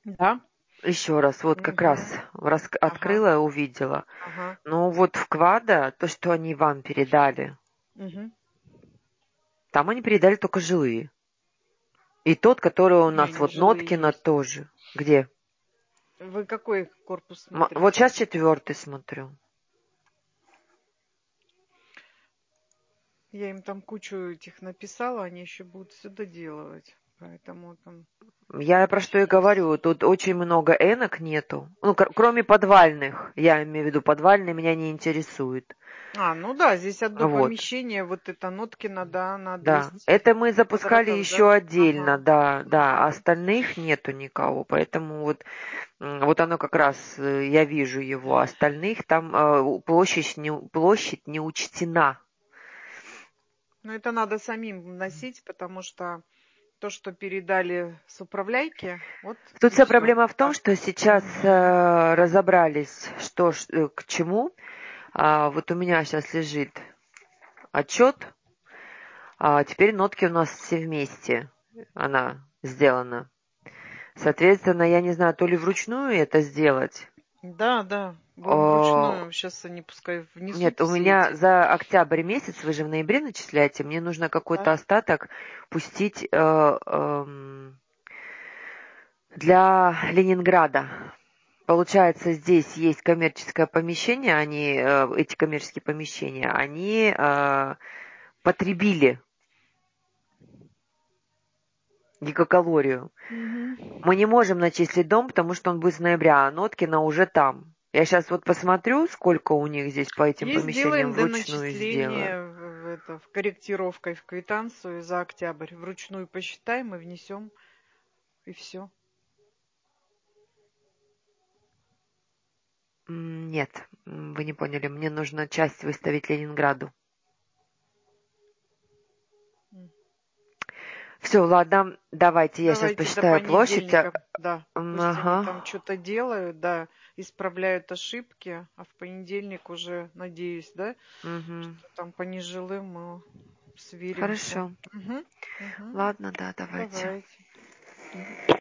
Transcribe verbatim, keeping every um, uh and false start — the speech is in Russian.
Да? Еще раз, вот как Мгм. раз рас- Ага. открыла, увидела. Ага. Ну вот в Квада, то, что они вам передали, Мгм. там они передали только жилые. И тот, который у Не, нас, не вот жилые Ноткина есть. тоже. Где? Вы какой корпус М- Вот смотрите? сейчас четвертый смотрю. Я им там кучу этих написала, они еще будут все доделывать. Поэтому там Я про что и сейчас. говорю, тут очень много энок нету. Ну, кр- кроме подвальных. Я имею в виду, подвальные меня не интересуют. А, ну да, здесь одно Вот. помещение, вот это Ноткина, да, на Да, двести это мы запускали квадратов, да? еще отдельно, Ага, да, да, а ага. остальных нету никого, поэтому вот, м, вот оно как раз, э, я вижу его, остальных там э, у- площадь не, у- площадь не учтена. Но это надо самим вносить, потому что то, что передали с управляйки, вот Тут и вся все. проблема в том, Да. что сейчас Мгм. э, разобрались, что ж, э, к чему. А, вот у меня сейчас лежит отчет, а теперь нотки у нас все вместе, она сделана. Соответственно, я не знаю, то ли вручную это сделать. Да, да, будем Э, вручную. Сейчас они пускай внесут Нет, у все меня эти. за октябрь месяц, вы же в ноябре начисляете, мне нужно Да. какой-то остаток пустить э, эм, для Ленинграда. Получается, здесь есть коммерческое помещение, они, э, эти коммерческие помещения, они э, потребили гигакалорию. Мгм. Мы не можем начислить дом, потому что он будет с ноября, а Ноткина уже там. Я сейчас вот посмотрю, сколько у них здесь по этим И помещениям сделаем вручную сделаю. доначисление в, в это, в корректировкой в квитанцию за октябрь. Вручную посчитаем и внесем, и все. М, Нет, м, вы не поняли, мне нужно часть выставить Ленинграду. Все, ладно, давайте, я сейчас Давайте до посчитаю площадь. а, понедельника, да. м, Пусть они Ага. там что-то делают, да, исправляют ошибки, а в понедельник уже, надеюсь, да, Мгм. что там по нежилым мы сверимся. Хорошо. Угу, угу. Ладно, да, давайте. Давайте.